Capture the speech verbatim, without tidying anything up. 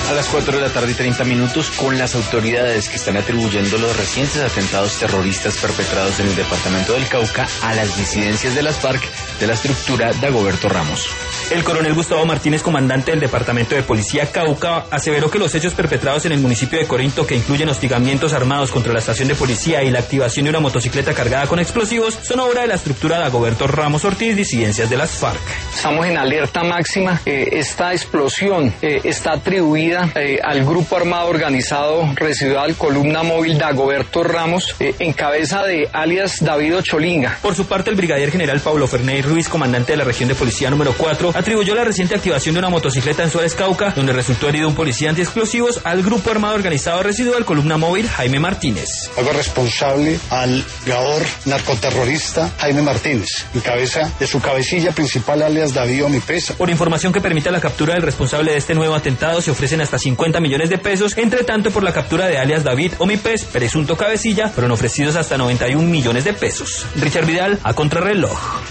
A las cuatro de la tarde y treinta minutos, con las autoridades que están atribuyendo los recientes atentados terroristas perpetrados en el departamento del Cauca a las disidencias de las FARC de la estructura Dagoberto Ramos. El coronel Gustavo Martínez, comandante del Departamento de Policía Cauca, aseveró que los hechos perpetrados en el municipio de Corinto, que incluyen hostigamientos armados contra la estación de policía y la activación de una motocicleta cargada con explosivos, son obra de la estructura Dagoberto Ramos Ortiz, disidencias de las FARC. Estamos en alerta máxima. Eh, esta explosión eh, está atribuida eh, al grupo armado organizado residual Columna Móvil Dagoberto Ramos, eh, en cabeza de alias David Ocholinga. Por su parte, el brigadier general Pablo Ferney Ruiz, comandante de la región de policía número cuatro, atribuyó la reciente activación de una motocicleta en Suárez, Cauca, donde resultó herido un policía antiexplosivos, al grupo armado organizado residual Columna Móvil Jaime Martínez. Hago responsable al gaor narcoterrorista Jaime Martínez, en cabeza de su cabecilla principal alias David Omipesa. Por información que permita la captura del responsable de este nuevo atentado, se ofrecen hasta cincuenta millones de pesos. Entre tanto, por la captura de alias David Omipes, presunto cabecilla, fueron ofrecidos hasta noventa y un millones de pesos. Richard Vidal, a contrarreloj.